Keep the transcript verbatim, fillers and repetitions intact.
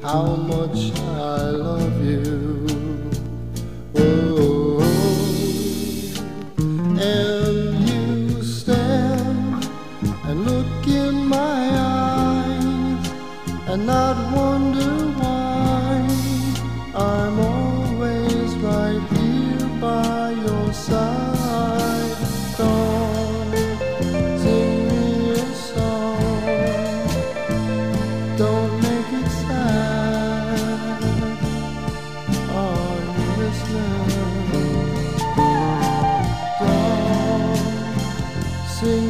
how much I love you. Oh, and you stand and look in my eyes and not wonder why I'm always right here by your side. Don't sing me a song, don't make it sad. Are you listening? Don't sing